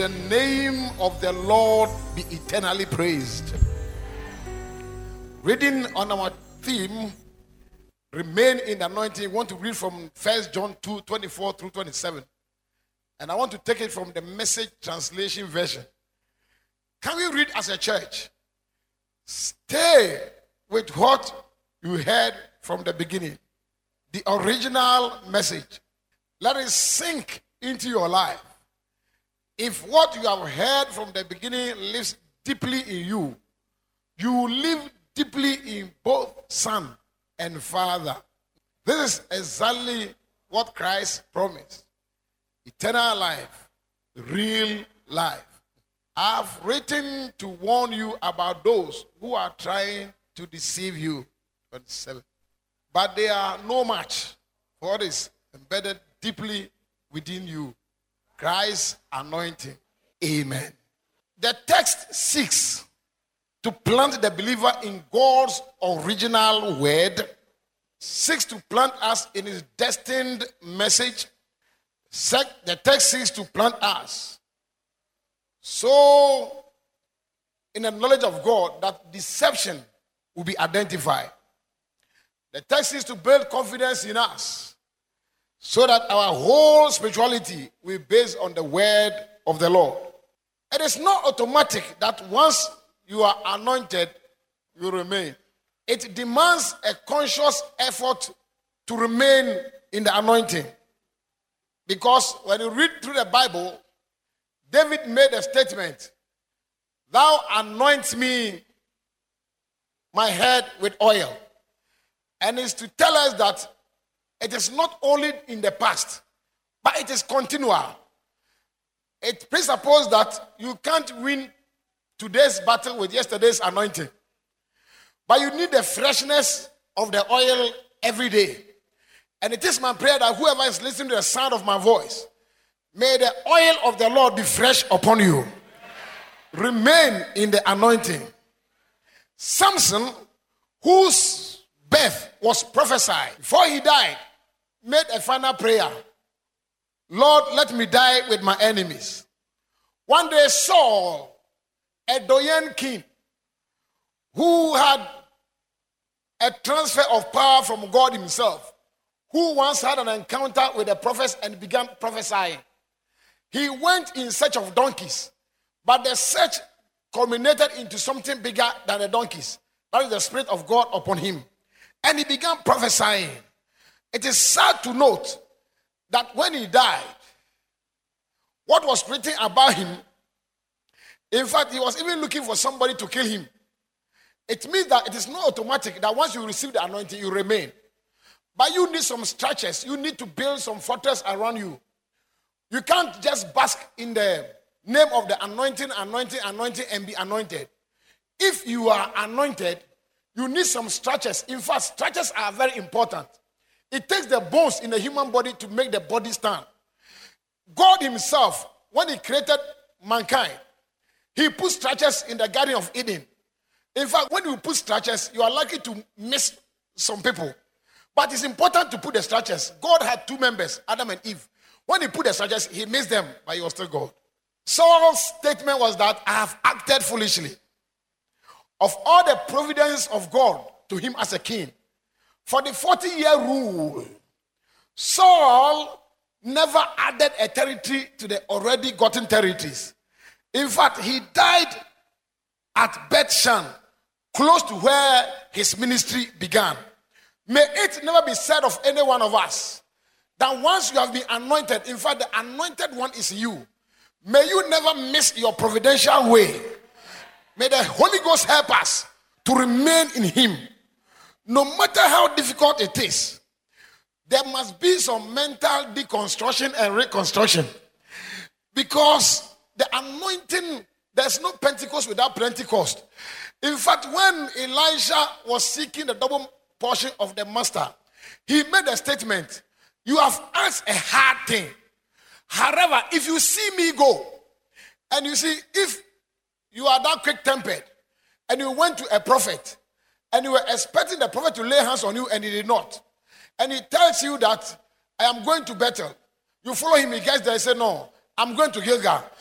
the name of the Lord be eternally praised. Reading on our theme, remain in the anointing. I want to read from 1 John 2:24 through 27. And I want to take it from the Message Translation version. Can we read as a church? Stay with what you heard from the beginning. The original message. Let it sink into your life. If what you have heard from the beginning lives deeply in you, you will live deeply in both Son and Father. This is exactly what Christ promised. Eternal life, real life. I've written to warn you about those who are trying to deceive you. 27. But they are no match for what is embedded deeply within you. Christ's anointing. Amen. The text seeks to plant the believer in God's original word, seeks to plant us in his destined message. The text seeks to plant us so in the knowledge of God that deception will be identified. The text seeks to build confidence in us so that our whole spirituality will be based on the word of the Lord. It is not automatic that once you are anointed, you remain. It demands a conscious effort to remain in the anointing. Because when you read through the Bible, David made a statement, "Thou anoint me my head with oil." And it's to tell us that it is not only in the past, but it is continual. It presupposes that you can't win today's battle with yesterday's anointing. But you need the freshness of the oil every day. And it is my prayer that whoever is listening to the sound of my voice, may the oil of the Lord be fresh upon you. Remain in the anointing. Samson, whose birth was prophesied before he died, made a final prayer. "Lord, let me die with my enemies." One day Saul, a Doyen king, who had a transfer of power from God himself, who once had an encounter with the prophets and began prophesying. He went in search of donkeys, but the search culminated into something bigger than the donkeys. That is the Spirit of God upon him. And he began prophesying. It is sad to note that when he died, what was written about him, in fact, he was even looking for somebody to kill him. It means that it is not automatic that once you receive the anointing, you remain. But you need some structures. You need to build some fortress around you. You can't just bask in the name of the anointing, and be anointed. If you are anointed, you need some structures. In fact, structures are very important. It takes the bones in the human body to make the body stand. God himself, when he created mankind, he put structures in the Garden of Eden. In fact, when you put structures, you are likely to miss some people. But it's important to put the structures. God had two members, Adam and Eve. When he put the structures, he missed them, but he was still God. Saul's statement was that I have acted foolishly. Of all the providence of God to him as a king, for the 40-year rule, Saul never added a territory to the already gotten territories. In fact, he died at Bethshan, close to where his ministry began. May it never be said of any one of us that once you have been anointed, in fact, the anointed one is you. May you never miss your providential way. May the Holy Ghost help us to remain in him. No matter how difficult it is, there must be some mental deconstruction and reconstruction. Because the anointing, there's no Pentecost without Pentecost. In fact, when Elijah was seeking the double portion of the master, he made a statement, "You have asked a hard thing. However, if you see me go, and you see, if you are that quick-tempered, and you went to a prophet, and you were expecting the prophet to lay hands on you, and he did not, and he tells you that I am going to Bethel, you follow him, he gets there and say, no, I'm going to Gilgal.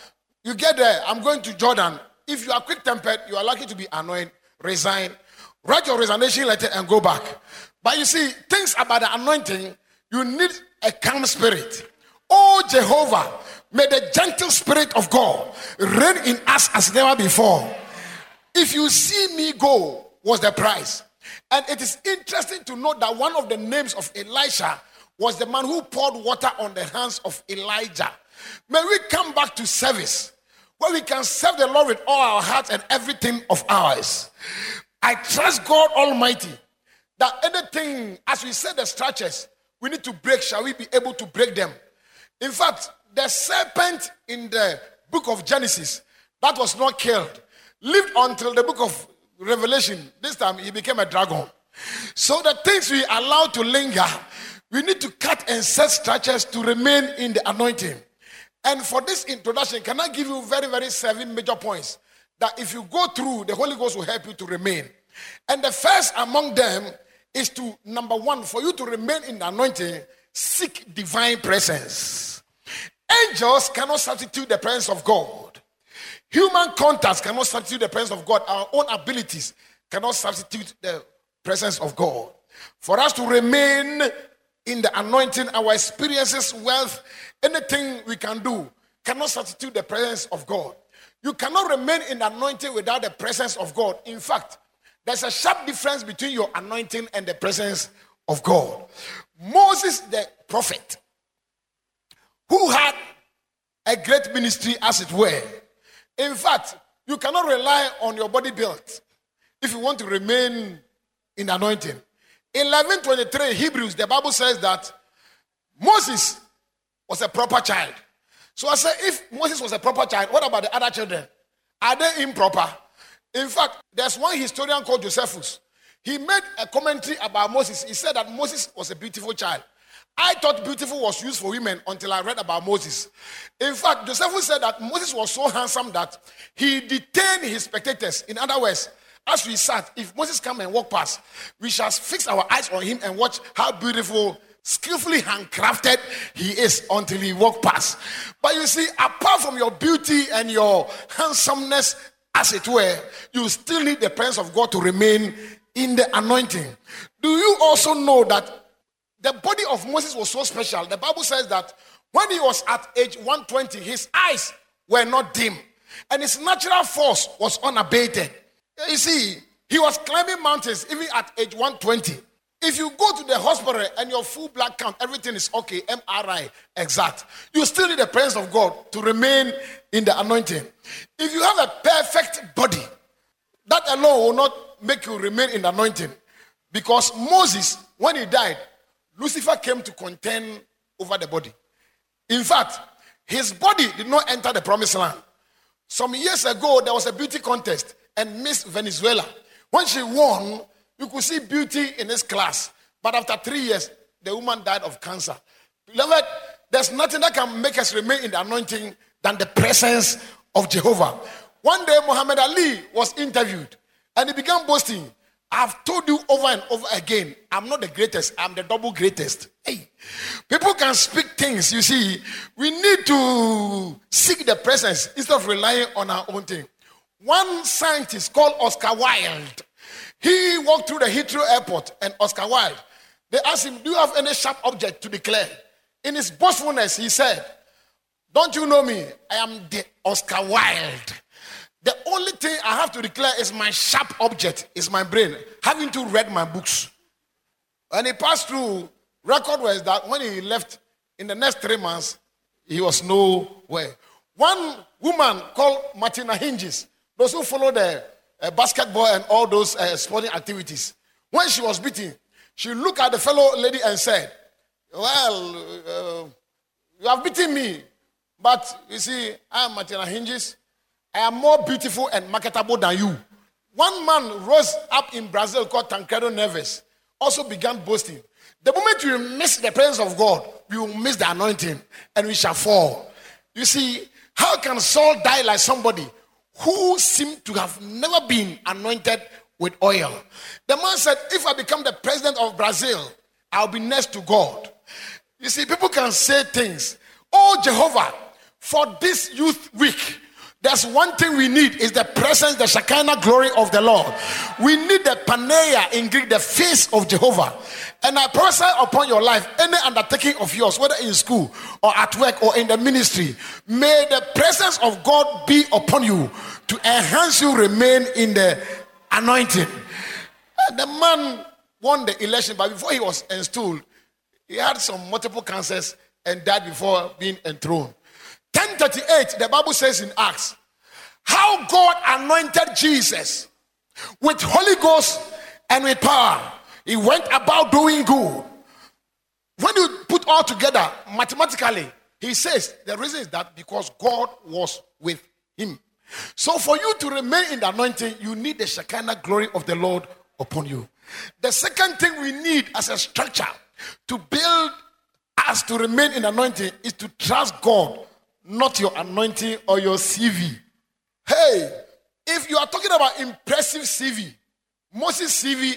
You get there, I'm going to Jordan. If you are quick-tempered, you are likely to be annoyed, resign, write your resignation letter and go back. But you see, things about the anointing, you need a calm spirit. Oh Jehovah, may the gentle spirit of God reign in us as never before. If you see me go, was the price. And it is interesting to note that one of the names of Elisha was the man who poured water on the hands of Elijah. May we come back to service where we can serve the Lord with all our hearts and everything of ours. I trust God Almighty that anything, as we said, the structures we need to break, shall we be able to break them? In fact, the serpent in the book of Genesis that was not killed lived until the book of Revelation. This time he became a dragon. So the things we allow to linger, we need to cut and set structures to remain in the anointing. And for this introduction, can I give you very, very 7 major points that if you go through, the Holy Ghost will help you to remain. And the first among them is to, number 1, for you to remain in the anointing, seek divine presence. Angels cannot substitute the presence of God. Human contacts cannot substitute the presence of God. Our own abilities cannot substitute the presence of God. For us to remain in the anointing, our experiences, wealth, anything we can do cannot substitute the presence of God. You cannot remain in the anointing without the presence of God. In fact, there's a sharp difference between your anointing and the presence of God. Moses, the prophet, who had a great ministry, as it were. In fact, you cannot rely on your body build if you want to remain in the anointing. 11:23 Hebrews, the Bible says that Moses was a proper child. So I say, if Moses was a proper child, what about the other children? Are they improper? In fact, there's one historian called Josephus. He made a commentary about Moses. He said that Moses was a beautiful child. I thought beautiful was used for women until I read about Moses. In fact, Josephus said that Moses was so handsome that he detained his spectators. In other words, as we sat, if Moses come and walk past, we shall fix our eyes on him and watch how beautiful, skillfully handcrafted he is until he walk past. But you see, apart from your beauty and your handsomeness, as it were, you still need the presence of God to remain in the anointing. Do you also know that the body of Moses was so special? The Bible says that when he was at age 120, his eyes were not dim and his natural force was unabated. You see, he was climbing mountains even at age 120. If you go to the hospital and your full blood count, everything is okay, MRI, exact, you still need the presence of God to remain in the anointing. If you have a perfect body, that alone will not make you remain in the anointing. Because Moses, when he died, Lucifer came to contend over the body. In fact, his body did not enter the promised land. Some years ago, there was a beauty contest and Miss Venezuela. When she won, you could see beauty in this class. But after 3 years, the woman died of cancer. Beloved, there's nothing that can make us remain in the anointing than the presence of Jehovah. One day, Muhammad Ali was interviewed and he began boasting, I've told you over and over again, I'm not the greatest, I'm the double greatest. Hey, people can speak things, you see. We need to seek the presence instead of relying on our own thing. One scientist called Oscar Wilde, he walked through the Heathrow airport, and Oscar Wilde, they asked him, do you have any sharp object to declare? In his boastfulness, he said, don't you know me? I am the Oscar Wilde. The only thing I have to declare is my sharp object, is my brain. Having to read my books. And he passed through, record was that when he left, in the next 3 months, he was nowhere. One woman called Martina Hingis, those who follow the basketball and all those sporting activities, when she was beaten, she looked at the fellow lady and said, well, you have beaten me, but you see, I am Martina Hingis. I am more beautiful and marketable than you. One man rose up in Brazil called Tancredo Neves, also began boasting. The moment we miss the presence of God, we will miss the anointing and we shall fall. You see, how can Saul die like somebody who seemed to have never been anointed with oil? The man said, if I become the president of Brazil, I'll be next to God. You see, people can say things. Oh, Jehovah, for this youth week, There's one thing we need is the presence, the Shekinah glory of the Lord. We need the paneia in Greek, the face of Jehovah. And I prophesy upon your life, any undertaking of yours, whether in school or at work or in the ministry, may the presence of God be upon you to enhance you remain in the anointing. The man won the election, but before he was installed, he had some multiple cancers and died before being enthroned. 10:38, the Bible says in Acts, how God anointed Jesus with Holy Ghost and with power. He went about doing good. When you put all together mathematically, he says the reason is that because God was with him. So for you to remain in the anointing, you need the Shekinah glory of the Lord upon you. The second thing we need as a structure to build us to remain in anointing is to trust God, not your anointing or your CV. Hey, if you are talking about impressive CV, Moses' CV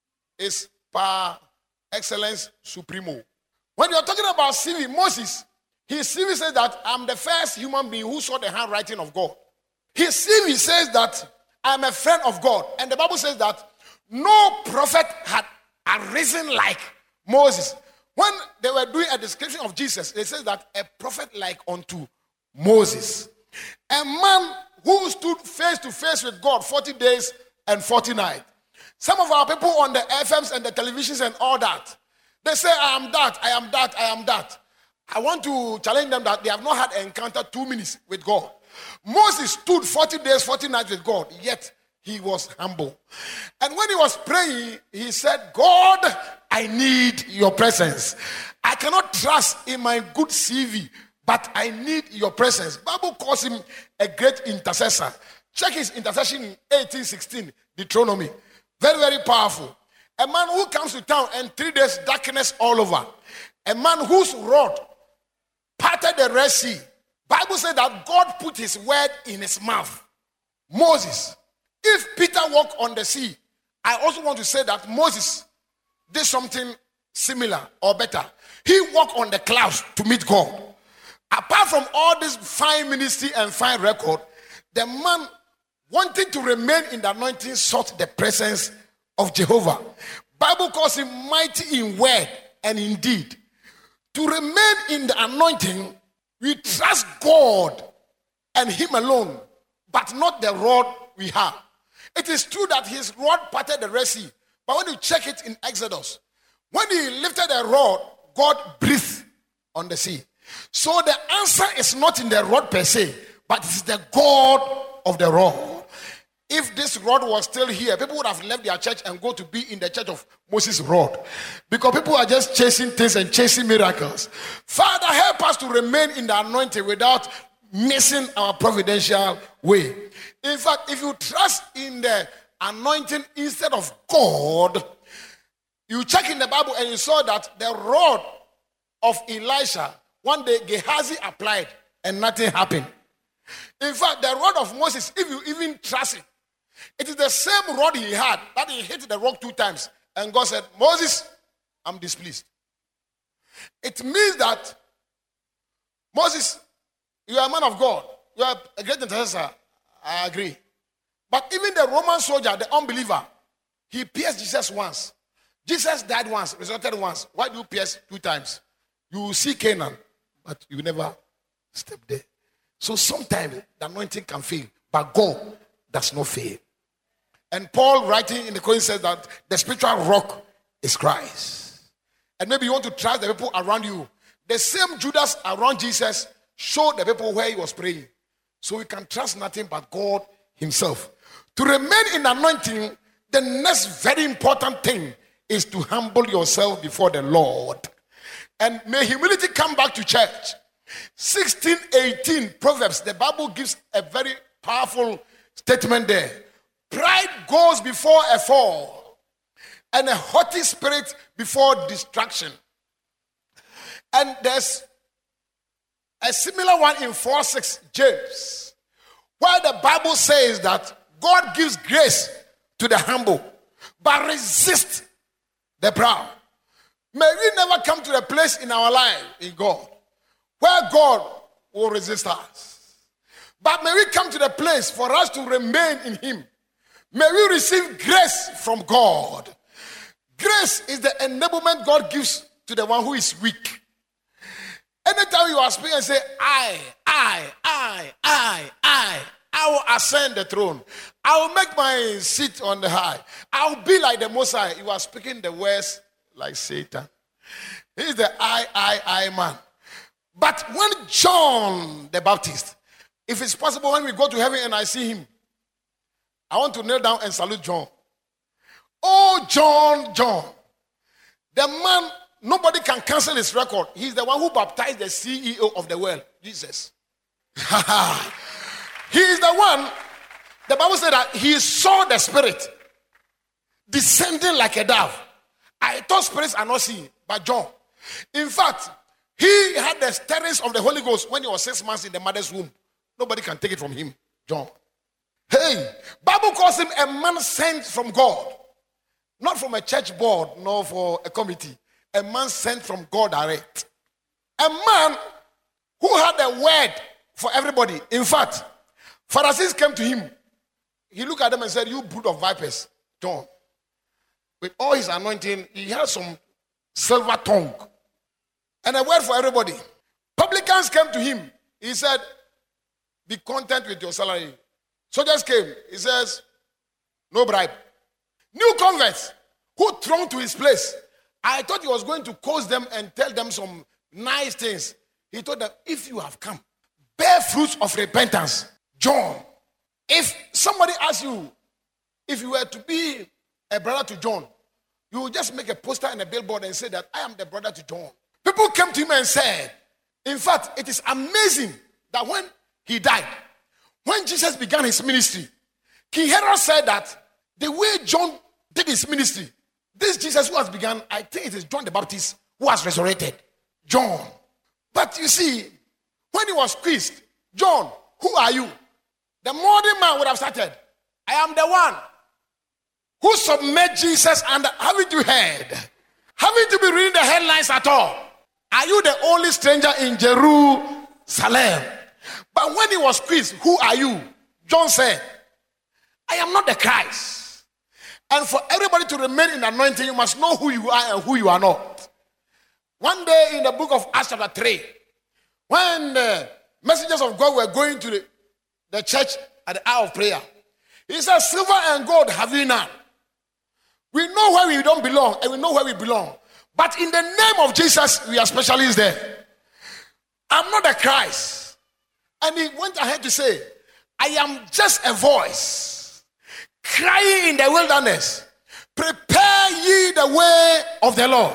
is par excellence supremo. When you are talking about CV, Moses, his CV says that I'm the first human being who saw the handwriting of God. His CV says that I'm a friend of God. And the Bible says that no prophet had arisen like Moses. When they were doing a description of Jesus, they said that a prophet like unto Moses. A man who stood face to face with God 40 days and 40 nights. Some of our people on the FMs and the televisions and all that, they say, I am that, I am that, I am that. I want to challenge them that they have not had an encounter 2 minutes with God. Moses stood 40 days, 40 nights with God, yet he was humble. And when he was praying, he said, God, I need your presence. I cannot trust in my good CV, but I need your presence. Bible calls him a great intercessor. Check his intercession in 18:16, Deuteronomy. Very, very powerful. A man who comes to town and 3 days darkness all over. A man whose rod parted the Red Sea. Bible said that God put his word in his mouth. Moses. If Peter walked on the sea, I also want to say that Moses did something similar or better. He walked on the clouds to meet God. Apart from all this fine ministry and fine record, the man wanting to remain in the anointing sought the presence of Jehovah. Bible calls him mighty in word and in deed. To remain in the anointing, we trust God and him alone, but not the rod we have. It is true that his rod parted the Red Sea, but when you check it in Exodus, when he lifted the rod, God breathed on the sea. So the answer is not in the rod per se, but it's the God of the rod. If this rod was still here, people would have left their church and go to be in the church of Moses' rod. Because people are just chasing things and chasing miracles. Father, help us to remain in the anointing without missing our providential way. In fact, if you trust in the anointing instead of God, you check in the Bible and you saw that the rod of Elisha, one day Gehazi applied and nothing happened. In fact, the rod of Moses, if you even trust it, it is the same rod he had that he hit the rock 2 times. And God said, Moses, I'm displeased. It means that Moses, you are a man of God. You are a great intercessor. I agree. But even the Roman soldier, the unbeliever, he pierced Jesus once. Jesus died once, resurrected once. Why do you pierce 2 times? You will see Canaan, but you will never step there. So sometimes the anointing can fail, but God does not fail. And Paul, writing in the Corinthians, says that the spiritual rock is Christ. And maybe you want to trust the people around you. The same Judas around Jesus showed the people where he was praying. So we can trust nothing but God himself. To remain in anointing, the next very important thing is to humble yourself before the Lord. And may humility come back to church. 16:18 Proverbs, the Bible gives a very powerful statement there. Pride goes before a fall, and a haughty spirit before destruction. And there's a similar one in 4:6 James, where the Bible says that God gives grace to the humble, but resist the proud. May we never come to a place in our life, in God, where God will resist us. But may we come to the place for us to remain in him. May we receive grace from God. Grace is the enablement God gives to the one who is weak. Anytime you are speaking and say, I will ascend the throne. I will make my seat on the high. I will be like the Most High. You are speaking the words like Satan. He is the I man. But when John the Baptist, if it's possible, when we go to heaven and I see him, I want to kneel down and salute John. Oh, John. The man, nobody can cancel his record. He's the one who baptized the CEO of the world, Jesus. He is the one, the Bible said that he saw the Spirit descending like a dove. I thought spirits are not seen, but John. In fact, he had the stirrings of the Holy Ghost when he was 6 months in the mother's womb. Nobody can take it from him, John. Hey, Bible calls him a man sent from God. Not from a church board, nor for a committee. A man sent from God direct. A man who had a word for everybody. In fact, Pharisees came to him. He looked at them and said, you brood of vipers, John. With all his anointing, he had some silver tongue. And a word for everybody. Publicans came to him. He said, be content with your salary. Soldiers came. He says, no bribe. New converts who thronged to his place. I thought he was going to coach them and tell them some nice things. He told them, if you have come, bear fruits of repentance. John. If somebody asks you, if you were to be a brother to John, you will just make a poster and a billboard and say that I am the brother to John. People came to him and said, in fact, it is amazing that when he died, when Jesus began his ministry, King Herod said that the way John did his ministry, this Jesus who has begun, I think it is John the Baptist who has resurrected. John. But you see, when he was quizzed, John, who are you? The modern man would have started, I am the one who submit Jesus, and haven't you heard? Haven't you been reading the headlines at all? Are you the only stranger in Jerusalem? But when he was quizzed, who are you? John said, I am not the Christ. And for everybody to remain in anointing, you must know who you are and who you are not. One day in the book of Acts chapter 3, when the messengers of God were going to the church at the hour of prayer, he said, silver and gold have we none. We know where we don't belong and we know where we belong. But in the name of Jesus, we are specialists there. I'm not the Christ. And he went ahead to say, I am just a voice crying in the wilderness. Prepare ye the way of the Lord.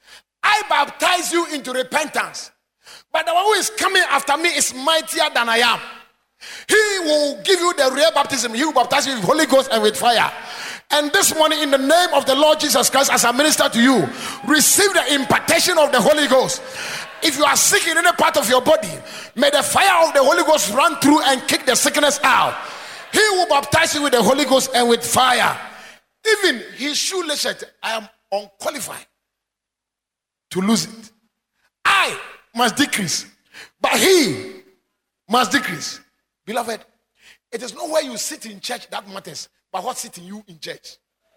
I baptize you into repentance. But the one who is coming after me is mightier than I am. He will give you the real baptism. He will baptize you with Holy Ghost and with fire. And this morning, in the name of the Lord Jesus Christ, as I minister to you, receive the impartation of the Holy Ghost. If you are sick in any part of your body, may the fire of the Holy Ghost run through and kick the sickness out. He will baptize you with the Holy Ghost and with fire. Even his shoe lechet, I am unqualified to lose it. I must decrease, but he must decrease. Beloved, it is not where you sit in church that matters, but what sits in you in church.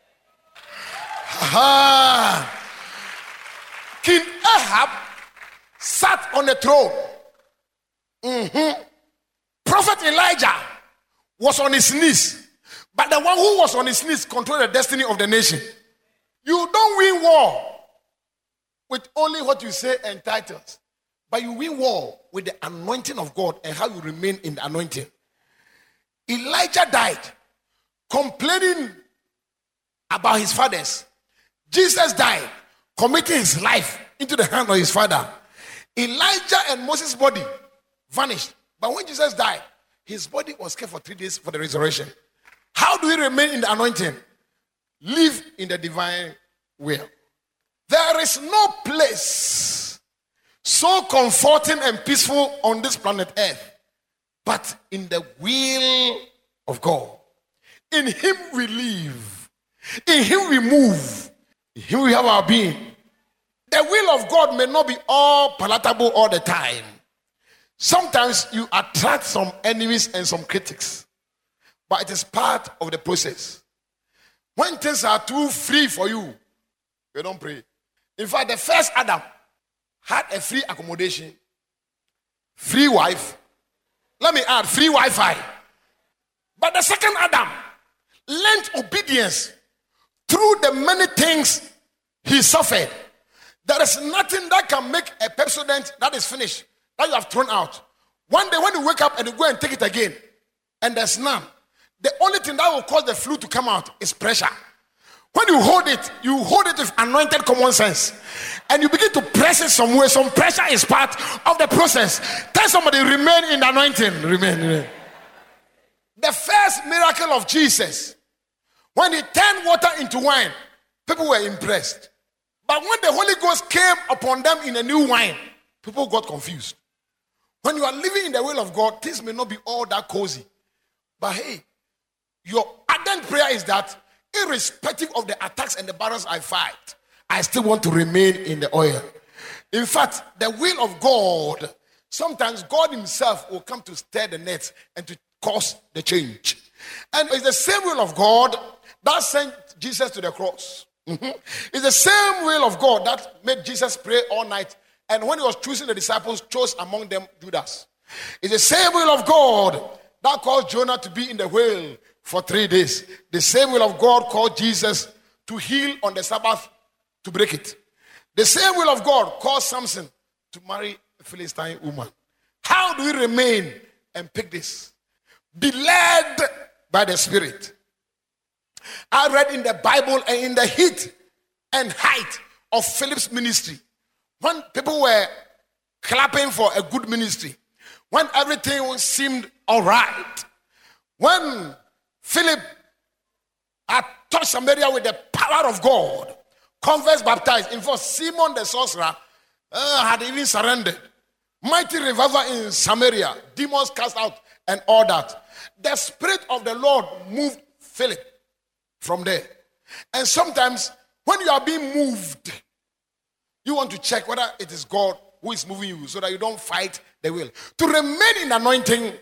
King Ahab sat on the throne. Prophet Elijah was on his knees, but the one who was on his knees controlled the destiny of the nation. You don't win war with only what you say and titles, but you win war with the anointing of God and how you remain in the anointing. Elijah died complaining about his fathers. Jesus died committing his life into the hand of his father. Elijah and Moses' body vanished. But when Jesus died, his body was kept for 3 days for the resurrection. How do we remain in the anointing? Live in the divine will. There is no place so comforting and peaceful on this planet Earth but in the will of God. In him we live. In him we move. In him we have our being. The will of God may not be all palatable all the time. Sometimes you attract some enemies and some critics, but it is part of the process. When things are too free for you, you don't pray. In fact, the first Adam had a free accommodation, free wife. Let me add, free Wi-Fi. But the second Adam learned obedience through the many things he suffered. There is nothing that can make a Pepsodent that is finished, that you have thrown out. One day when you wake up and you go and take it again, and there's none, the only thing that will cause the fluid to come out is pressure. When you hold it with anointed common sense. And you begin to press it somewhere. Some pressure is part of the process. Tell somebody, remain in the anointing. Remain. The first miracle of Jesus, when he turned water into wine, people were impressed. But when the Holy Ghost came upon them in a new wine, people got confused. When you are living in the will of God, things may not be all that cozy. But hey, your ardent prayer is that irrespective of the attacks and the battles I fight, I still want to remain in the oil. In fact, the will of God, sometimes God himself will come to stir the nets and to cause the change. And it's the same will of God that sent Jesus to the cross. It's the same will of God that made Jesus pray all night. And when he was choosing the disciples, chose among them Judas. It's the same will of God that caused Jonah to be in the whale for 3 days. The same will of God called Jesus to heal on the Sabbath, to break it. The same will of God caused Samson to marry a Philistine woman. How do we remain and pick this? Be led by the Spirit. I read in the Bible and in the heat and height of Philip's ministry, when people were clapping for a good ministry, when everything seemed all right, when Philip had touched Samaria with the power of God, converts baptized. In fact, Simon the sorcerer had even surrendered. Mighty revival in Samaria, demons cast out and all that. The Spirit of the Lord moved Philip from there. And sometimes when you are being moved, you want to check whether it is God who is moving you so that you don't fight the will. To remain in anointing,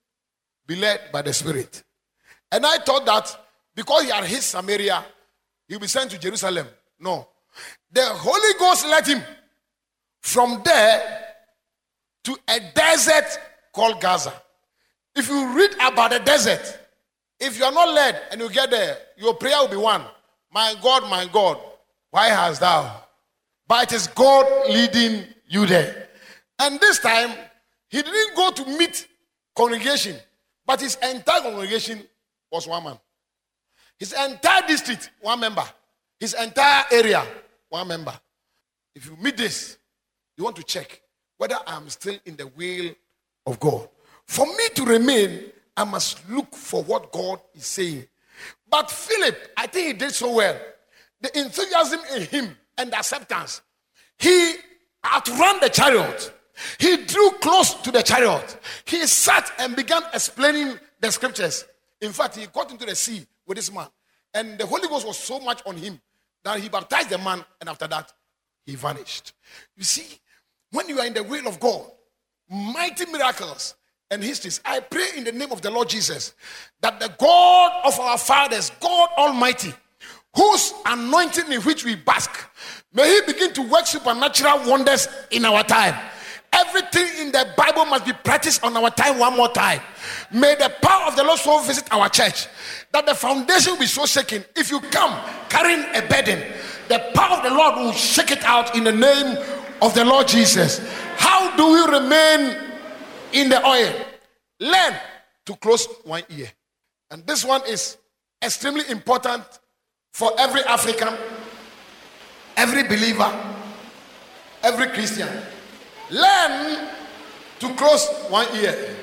be led by the Spirit. And I thought that because he had hit Samaria, he'll be sent to Jerusalem. No. The Holy Ghost led him from there to a desert called Gaza. If you read about the desert, if you are not led and you get there, your prayer will be one. My God, why hast thou? But it is God leading you there. And this time, he didn't go to meet congregation, but his entire congregation was one man. His entire district, one member. His entire area, one member. If you meet this, you want to check whether I'm still in the will of God. For me to remain, I must look for what God is saying. But Philip, I think he did so well. The enthusiasm in him and the acceptance. He outran the chariot. He drew close to the chariot. He sat and began explaining the scriptures. In fact, he got into the sea with this man. And the Holy Ghost was so much on him that he baptized the man, and after that, he vanished. You see, when you are in the will of God, mighty miracles and histories, I pray in the name of the Lord Jesus that the God of our fathers, God Almighty, whose anointing in which we bask, may he begin to work supernatural wonders in our time. Everything in the Bible must be practiced on our time one more time. May the power of the Lord so visit our church that the foundation will be so shaken. If you come carrying a burden, the power of the Lord will shake it out in the name of the Lord Jesus. How do we remain in the oil? Learn to close one ear. And this one is extremely important for every African, every believer, every Christian. Learn to close one ear.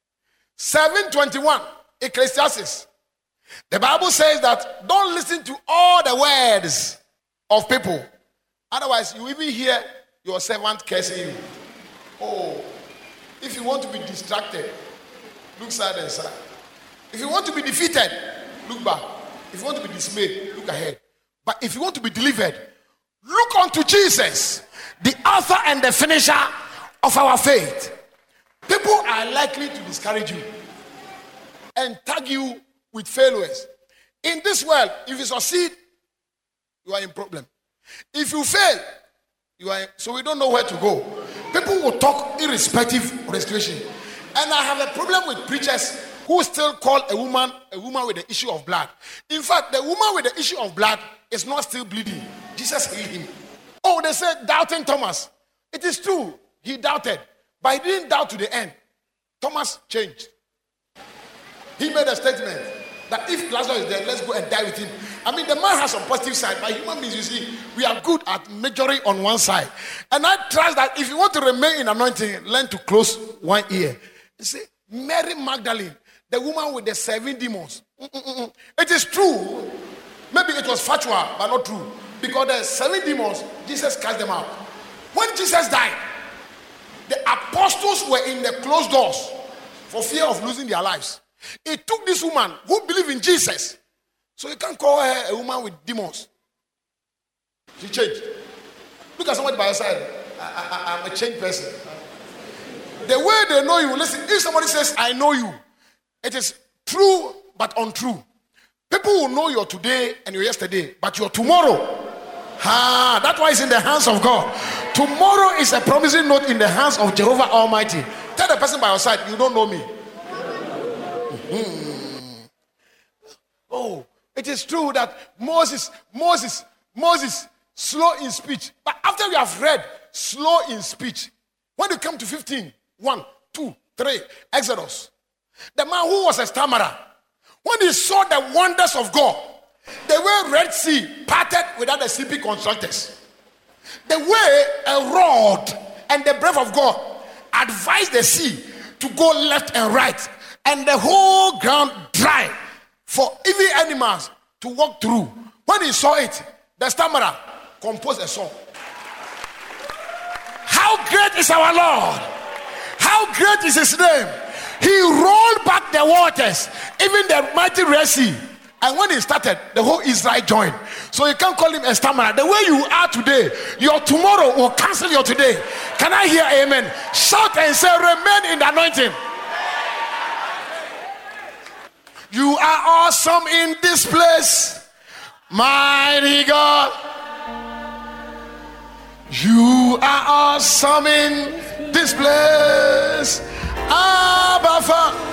7:21, Ecclesiastes. The Bible says that don't listen to all the words of people. Otherwise, you even hear your servant cursing you. Oh, if you want to be distracted, look side and side. If you want to be defeated, look back. If you want to be dismayed, look ahead. But if you want to be delivered, look unto Jesus, the author and the finisher of our faith. People are likely to discourage you and tag you with failures. In this world, if you succeed, you are in problem. If you fail, you are in, so we don't know where to go. People will talk irrespective of the situation. And I have a problem with preachers who still call a woman with the issue of blood. In fact, the woman with the issue of blood is not still bleeding. Jesus healed him. Oh, they said doubting Thomas. It is true. He doubted. But he didn't doubt to the end. Thomas changed. He made a statement that if Lazarus is dead, let's go and die with him. I mean, the man has some positive side, but human beings, you see, we are good at majoring on one side. And I trust that if you want to remain in anointing, learn to close one ear. You see, Mary Magdalene, the woman with the 7 demons. It is true. Maybe it was factual, but not true. Because the 7 demons, Jesus cast them out. When Jesus died, the apostles were in the closed doors for fear of losing their lives. It took this woman who believed in Jesus. So you can't call her a woman with demons. She changed. Look at somebody by your side. I'm a changed person. The way they know you, listen, if somebody says, I know you, it is true but untrue. People will know your today and your yesterday, but your tomorrow. That's why it's in the hands of God. Tomorrow is a promising note in the hands of Jehovah Almighty. Tell the person by your side, you don't know me. Oh, it is true that Moses, slow in speech. But after we have read slow in speech, when you come to 15, 1, 2, 3, Exodus, the man who was a stammerer, when he saw the wonders of God, the way Red Sea parted without the CP constructors, the way a rod and the breath of God advised the sea to go left and right, and the whole ground dry for even animals to walk through. When he saw it, the stammerer composed a song. How great is our Lord! How great is his name! He rolled back the waters, even the mighty Red Sea. And when he started, the whole Israel joined. So you can't call him a stammerer. The way you are today, your tomorrow will cancel your today. Can I hear amen? Shout and say, remain in the anointing. You are awesome in this place, mighty God. You are awesome in this place, Abba Father.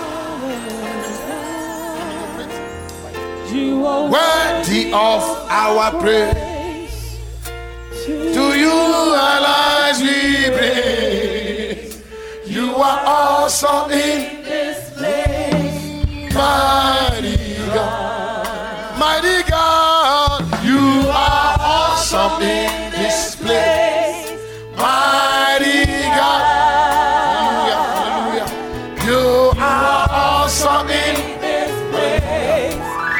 You are worthy of our praise. To you our lives we praise. You are awesome in this place, mighty God. Mighty God, you are awesome in this place, mighty God. Hallelujah, hallelujah. You are awesome in this place.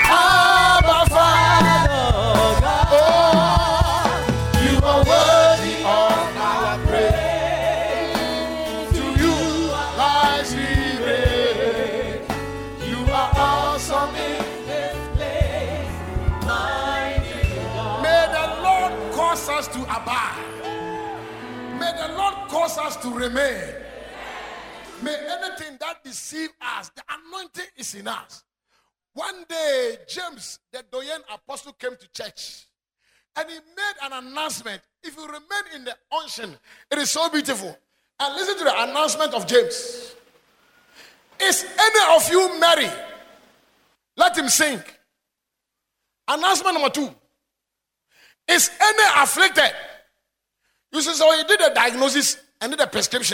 To abide. May the Lord cause us to remain. May anything that deceive us, the anointing is in us. One day, James, the Doyen apostle, came to church and he made an announcement. If you remain in the unction, it is so beautiful. And listen to the announcement of James. Is any of you merry? Let him sing. Announcement number 2. Is any afflicted? You see, so he did a diagnosis and did a prescription.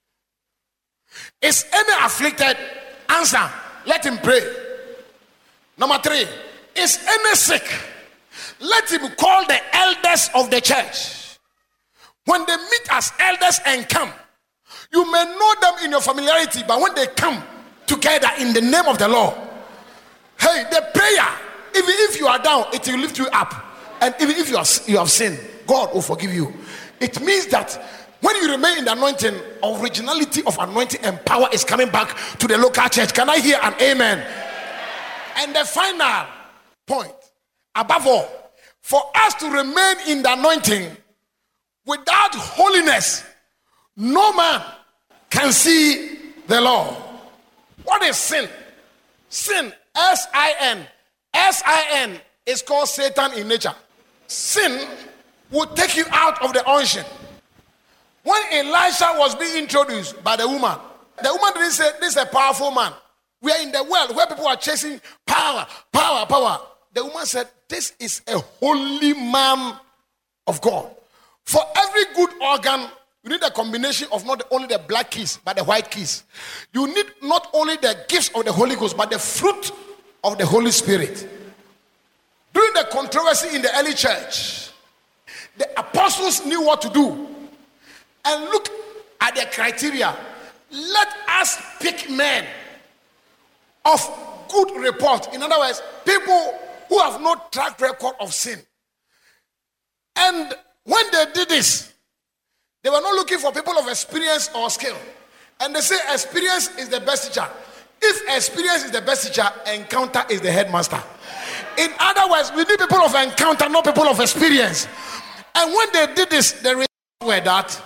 Is any afflicted? Answer. Let him pray. Number 3. Is any sick? Let him call the elders of the church. When they meet as elders and come, you may know them in your familiarity, but when they come together in the name of the Lord, hey, the prayer, even if you are down, it will lift you up. And even if you have sinned, God will forgive you. It means that when you remain in the anointing, originality of anointing and power is coming back to the local church. Can I hear an amen? And the final point, above all, for us to remain in the anointing, without holiness, no man can see the law. What is sin? Sin, S-I-N. S-I-N is called Satan in nature. Sin will take you out of the unction. When Elisha was being introduced by the woman didn't say, this is a powerful man. We are in the world where people are chasing power. The woman said, this is a holy man of God. For every good organ, you need a combination of not only the black keys, but the white keys. You need not only the gifts of the Holy Ghost, but the fruit of the Holy Spirit. During the controversy in the early church, the apostles knew what to do. And look at the criteria. Let us pick men of good report. In other words, people who have no track record of sin. And when they did this, they were not looking for people of experience or skill. And they say experience is the best teacher. If experience is the best teacher, encounter is the headmaster. In other words, we need people of encounter, not people of experience. And when they did this, the result were that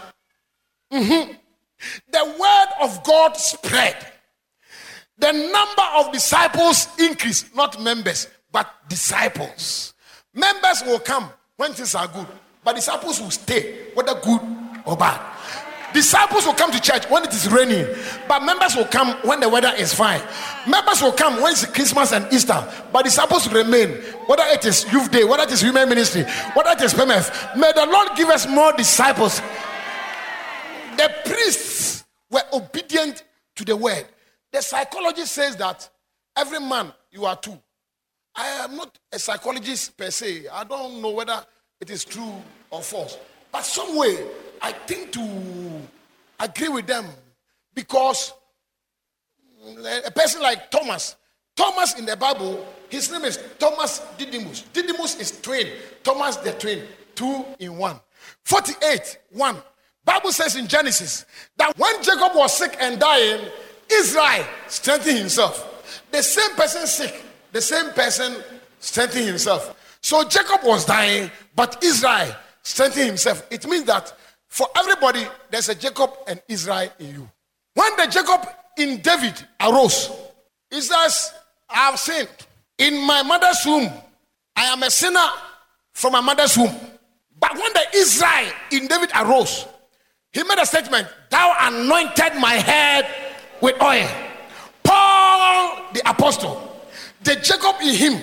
the word of God spread. The number of disciples increased, not members, but disciples. Members will come when things are good, but disciples will stay, whether good or bad. Disciples will come to church when it is raining, but members will come when the weather is fine. Members will come when it's Christmas and Easter, but disciples will remain, whether it is youth day, whether it is women ministry, whether it is PMF. May the Lord give us more disciples. The priests were obedient to the word. The psychologist says that every man, you are two. I am not a psychologist per se. I don't know whether it is true or false. But some way, I think to agree with them. Because a person like Thomas in the Bible, his name is Thomas Didymus. Didymus is twin. Thomas the twin. 2 in 1. 48, 1. Bible says in Genesis that when Jacob was sick and dying, Israel strengthened himself. The same person sick, the same person strengthened himself. So Jacob was dying, but Israel strengthened himself. It means that for everybody, there's a Jacob and Israel in you. When the Jacob in David arose, he says, I have sinned. In my mother's womb, I am a sinner from my mother's womb. But when the Israel in David arose, he made a statement, thou anointed my head with oil. Paul the apostle, the Jacob in him,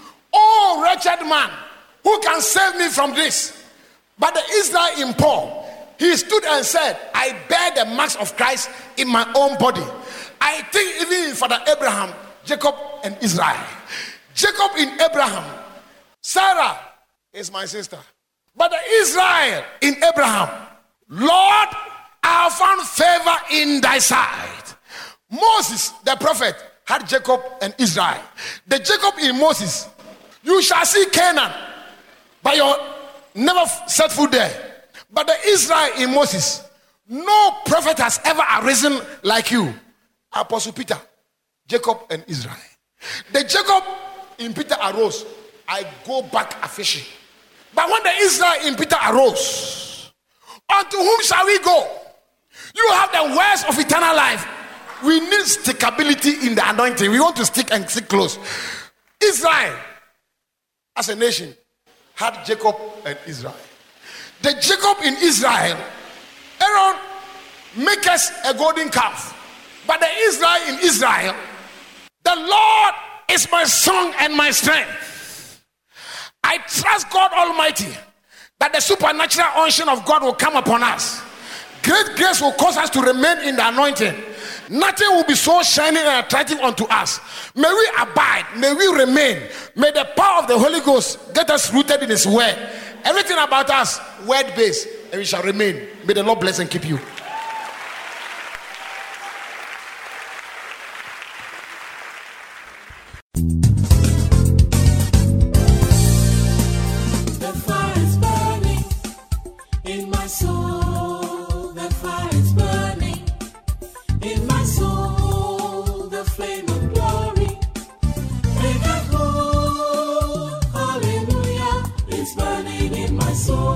oh wretched man, who can save me from this? But the Israel in Paul, he stood and said, I bear the marks of Christ in my own body. I think even in Father Abraham, Jacob and Israel. Jacob in Abraham, Sarah is my sister. But the Israel in Abraham, Lord, I have found favor in thy sight. Moses, the prophet, had Jacob and Israel. The Jacob in Moses, you shall see Canaan, but you never set foot there. But the Israel in Moses, no prophet has ever arisen like you. Apostle Peter, Jacob and Israel. The Jacob in Peter arose, I go back a fishing. But when the Israel in Peter arose, unto whom shall we go? You have the words of eternal life. We need stickability in the anointing. We want to stick and stick close. Israel, as a nation, had Jacob and Israel. The Jacob in Israel, Aaron make us a golden calf. But the Israel in Israel, the Lord is my song and my strength. I trust God Almighty that the supernatural unction of God will come upon us. Great grace will cause us to remain in the anointing. Nothing will be so shining and attractive unto us. May we abide, may we remain. May the power of the Holy Ghost get us rooted in His word. Everything about us, word based, and we shall remain. May the Lord bless and keep you. Soul.